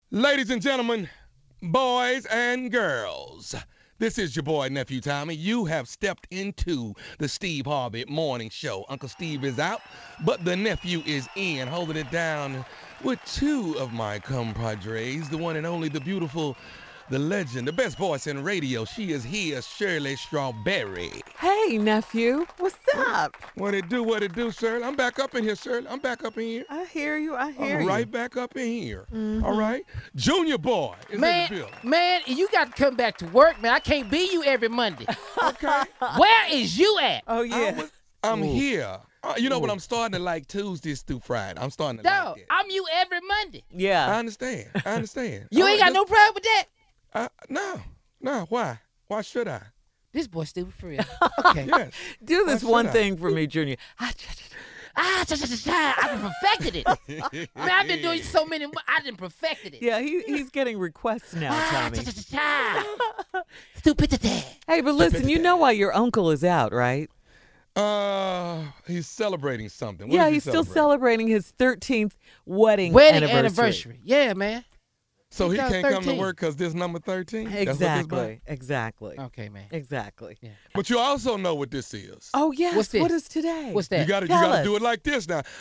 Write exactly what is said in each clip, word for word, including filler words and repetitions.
Ladies and gentlemen, boys and girls, this is your boy, Nephew Tommy. You have stepped into the Steve Harvey Morning Show. Uncle Steve is out, but the nephew is in, holding it down with two of my compadres, the one and only, the beautiful, the legend, the best voice in radio. She is here, Shirley Strawberry. Hey, nephew. What's up? What it do, what it do, Shirley? I'm back up in here, Shirley. I'm back up in here. I hear you. I hear I'm you. right back up in here. Mhm. All right? Junior boy is Man, in the building. man, you got to come back to work, man. I can't be you every Monday. Okay. Where is you at? Oh, I yeah. was- I'm Ooh. here. Uh, you know what? Ooh. I'm starting to like Tuesdays through Friday. I'm starting to Dog, like it. I'm you every Monday. I Yeah. understand. I understand. You All ain't right, got no problem with that? Uh, no. No. Why? Why should I? This boy stupid for real. Okay. Yes. Do this Why one should I? thing for me, Junior. Ah, Ah, cha, cha, cha, cha. I done perfected it. Man, I've been doing so many. mo- I done perfected it. Yeah, he, he's getting requests now, Ah, Tommy. cha, cha, cha, cha. Stupidity. Hey, but listen, you know why your uncle is out, right? Uh, he's celebrating something. What Yeah, is he he's still celebrating? celebrating his thirteenth wedding, Wedding anniversary. anniversary. Yeah, man. So he He got can't come to thirteen. work because this number thirteen? That's what this Exactly. about? Exactly. Okay, man. Exactly. Yeah. But you also know what this is. Oh, yes. What's this? What is today? What's You that? gotta, you Tell gotta us. do it like this now.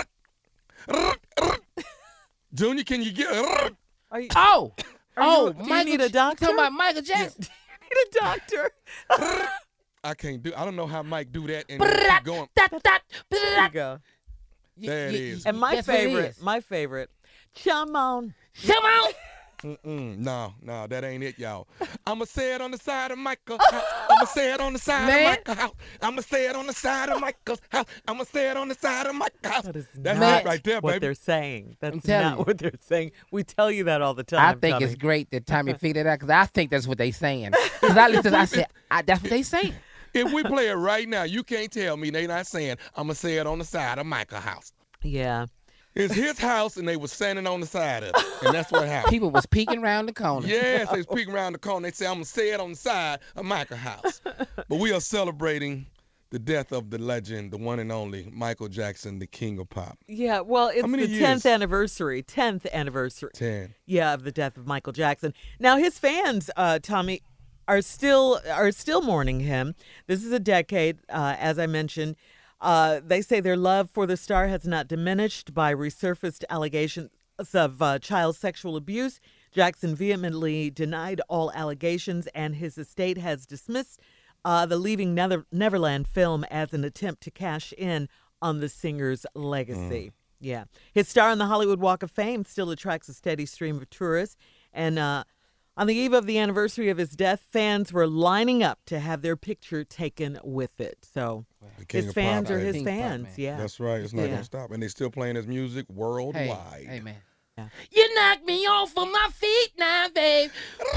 Junior, can you get? Are you, Oh, Are oh, you- do you Michael. need a J- doctor? You talking about Michael Jackson? need a doctor? I can't do. I don't know how Mike do that and then keep going. Dot, dot, There you go. There it is. And my That's what it favorite, is. my favorite, come on. Come on. Mm-mm, no, no, that ain't it, y'all. I'ma say it on the side of Michael's house. I'ma say it on the side Man. of Michael's house. I'ma say it on the side of Michael's house. I'ma say it on the side of Michael's house. That is That's not it right there, what baby. they're saying. That's telling not you. what they're saying. We tell you that all the time. I think Tommy. it's great that Tommy figured it out because I think that's what they saying. Because I listened, I said, I, that's what they saying. If we play it right now, you can't tell me they not saying I'ma say it on the side of Michael's house. Yeah. It's his house, and they was standing on the side of it, and that's what happened. People was peeking around the corner. Yes, they was peeking around the corner. They say I'm gonna say it on the side of Michael's house. But we are celebrating the death of the legend, the one and only Michael Jackson, the king of pop. Yeah. Well, it's many the years? tenth anniversary. tenth anniversary. Ten. Yeah, of the death of Michael Jackson. Now his fans, uh, Tommy, are still are still mourning him. This is a decade, uh, as I mentioned. Uh, they say their love for the star has not diminished by resurfaced allegations of uh, child sexual abuse. Jackson vehemently denied all allegations, and his estate has dismissed uh, the Leaving Nether- Neverland film as an attempt to cash in on the singer's legacy. Yeah. His star on the Hollywood Walk of Fame still attracts a steady stream of tourists. And uh, on the eve of the anniversary of his death, fans were lining up to have their picture taken with it. So The king his of fans pop. are Hey, his King of pop, fans. man. Yeah. That's right. It's not Yeah. gonna stop, and they still playing his music Hey, worldwide. hey, man. Yeah. You knocked me off of my feet now, babe.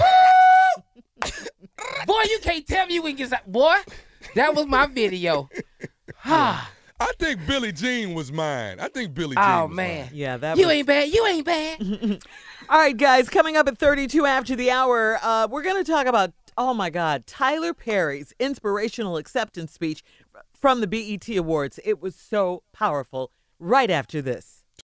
Boy, you can't tell me you ain't get that. Boy, that was my video. Ah, I think Billie Jean was mine. I think Billie Jean oh, was man. mine. Yeah, that You was... ain't bad. You ain't bad. All right, guys, coming up at thirty-two after the hour, uh, we're going to talk about, oh, my God, Tyler Perry's inspirational acceptance speech from the B E T Awards. It was so powerful right after this.